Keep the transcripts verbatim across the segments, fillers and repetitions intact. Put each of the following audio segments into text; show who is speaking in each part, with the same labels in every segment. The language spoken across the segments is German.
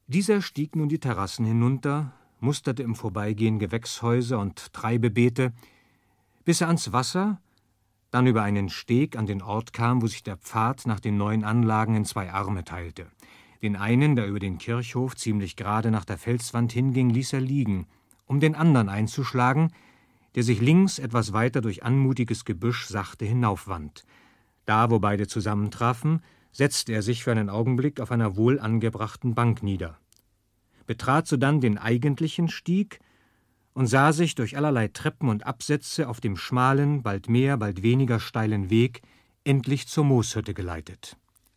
Speaker 1: Dieser stieg nun die Terrassen hinunter, musterte im Vorbeigehen Gewächshäuser und Treibebeete, bis er ans Wasser, dann über einen Steg an den Ort kam, wo sich der Pfad nach den neuen Anlagen in zwei Arme teilte. Den einen, der über den Kirchhof ziemlich gerade nach der Felswand hinging, ließ er liegen, um den anderen einzuschlagen, der sich links etwas weiter durch anmutiges Gebüsch sachte hinaufwand. Da, wo beide zusammentrafen, setzte er sich für einen Augenblick auf einer wohl angebrachten Bank nieder, betrat sodann den eigentlichen Stieg und sah sich durch allerlei Treppen und Absätze auf dem schmalen, bald mehr, bald weniger steilen Weg endlich zur Mooshütte geleitet.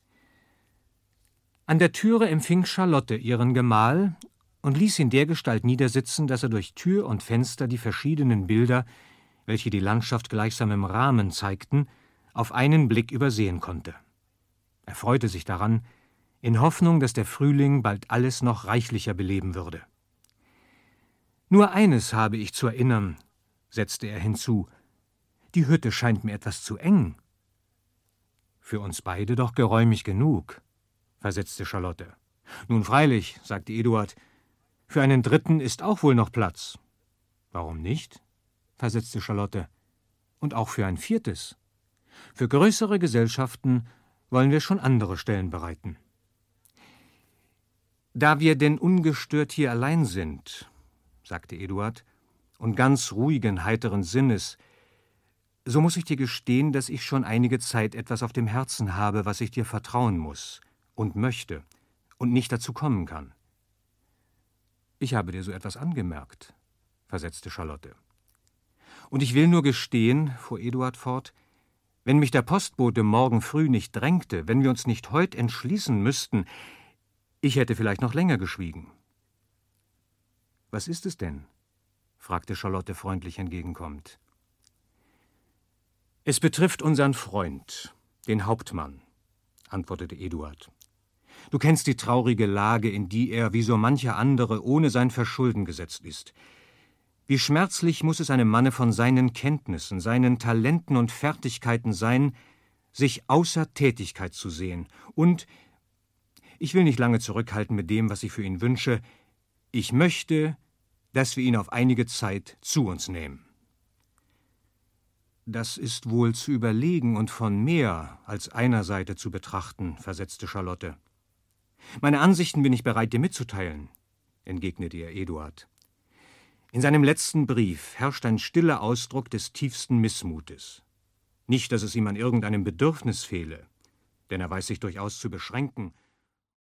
Speaker 1: An der Türe empfing Charlotte ihren Gemahl und ließ ihn dergestalt niedersitzen, dass er durch Tür und Fenster die verschiedenen Bilder, welche die Landschaft gleichsam im Rahmen zeigten, auf einen Blick übersehen konnte. Er freute sich daran, in Hoffnung, dass der Frühling bald alles noch reichlicher beleben würde. »Nur eines habe ich zu erinnern«, setzte er hinzu, »die Hütte scheint mir etwas zu eng.« »Für uns beide doch geräumig genug«, versetzte Charlotte. »Nun freilich«, sagte Eduard, »für einen Dritten ist auch wohl noch Platz.« »Warum nicht?«, versetzte Charlotte. »Und auch für ein Viertes. Für größere Gesellschaften wollen wir schon andere Stellen bereiten.« »Da wir denn ungestört hier allein sind«, sagte Eduard, »und ganz ruhigen, heiteren Sinnes, so muß ich dir gestehen, dass ich schon einige Zeit etwas auf dem Herzen habe, was ich dir vertrauen muß und möchte und nicht dazu kommen kann.« »Ich habe dir so etwas angemerkt«, versetzte Charlotte. »Und ich will nur gestehen«, fuhr Eduard fort, »wenn mich der Postbote morgen früh nicht drängte, wenn wir uns nicht heut entschließen müssten, ich hätte vielleicht noch länger geschwiegen.« »Was ist es denn?«, fragte Charlotte freundlich entgegenkommend. »Es betrifft unseren Freund, den Hauptmann«, antwortete Eduard. »Du kennst die traurige Lage, in die er, wie so mancher andere, ohne sein Verschulden gesetzt ist. Wie schmerzlich muß es einem Manne von seinen Kenntnissen, seinen Talenten und Fertigkeiten sein, sich außer Tätigkeit zu sehen. Und, ich will nicht lange zurückhalten mit dem, was ich für ihn wünsche, ich möchte, dass wir ihn auf einige Zeit zu uns nehmen.« »Das ist wohl zu überlegen und von mehr als einer Seite zu betrachten«, versetzte Charlotte. »Meine Ansichten bin ich bereit, dir mitzuteilen«, entgegnete ihr Eduard. »In seinem letzten Brief herrscht ein stiller Ausdruck des tiefsten Missmutes. Nicht, dass es ihm an irgendeinem Bedürfnis fehle, denn er weiß sich durchaus zu beschränken,